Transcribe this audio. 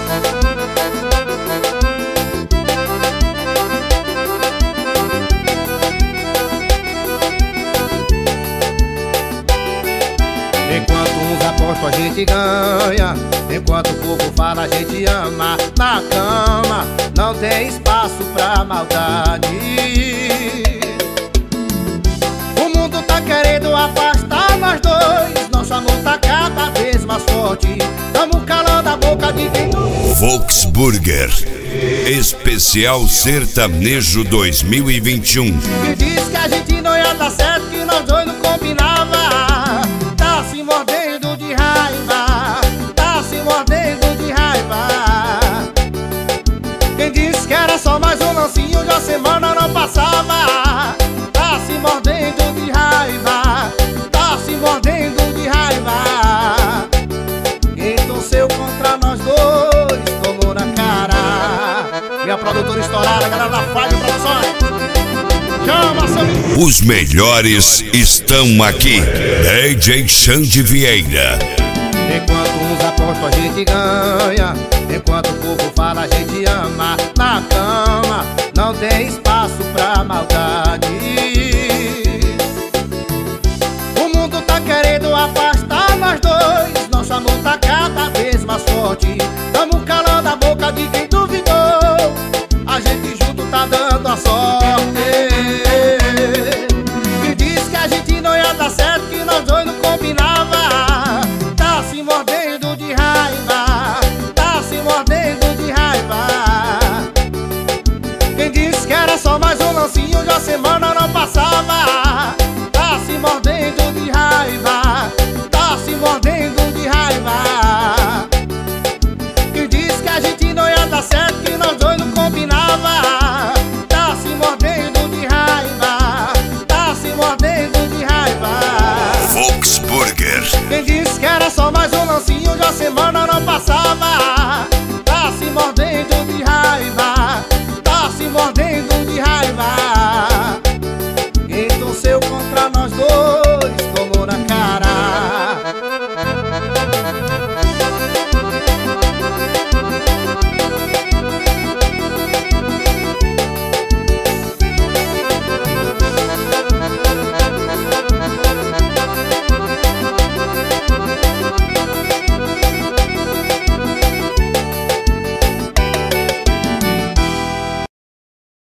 Enquanto uns apostam a gente ganha, enquanto o povo fala a gente ama. Na cama não tem espaço pra maldade. O mundo tá querendo afastar nós dois, nosso amor tá cada vez mais forte. Tamo calando a boca de quem não... Volksburger Especial Sertanejo 2021. Que diz que a gente não ia dar certo, que nós dois não combinava. Tá se mordendo de raiva, tá se mordendo de raiva. Quem disse que era só mais um lancinho, já semana não passava. Tá se mordendo de raiva, tá se mordendo de raiva. Quem torceu contra nós dois tomou na cara. Minha produtora estourada, galera da Fire Produções. Chama, seu... Os melhores estão aqui. DJ Xande Vieira. Enquanto uns apostam a gente ganha, enquanto o povo fala a gente ama. Na cama não tem espaço pra maldade. O mundo tá querendo afastar nós dois, nosso amor tá cada vez mais forte. Tamo calando a boca de quem duvidou, a gente junto tá dando a sorte. Que diz que a gente não ia dar certo, que nós dois não combinava. Tá se mordendo de raiva, tá se mordendo de raiva. Quem disse que era só mais um lancinho, já semana não passava. Tá se mordendo de raiva, tá se mordendo de raiva. Quem disse que a gente não ia dar certo, que nós dois não combinava. Tá se mordendo de raiva, tá se mordendo de raiva. Volksburger Quem disse que era só mais um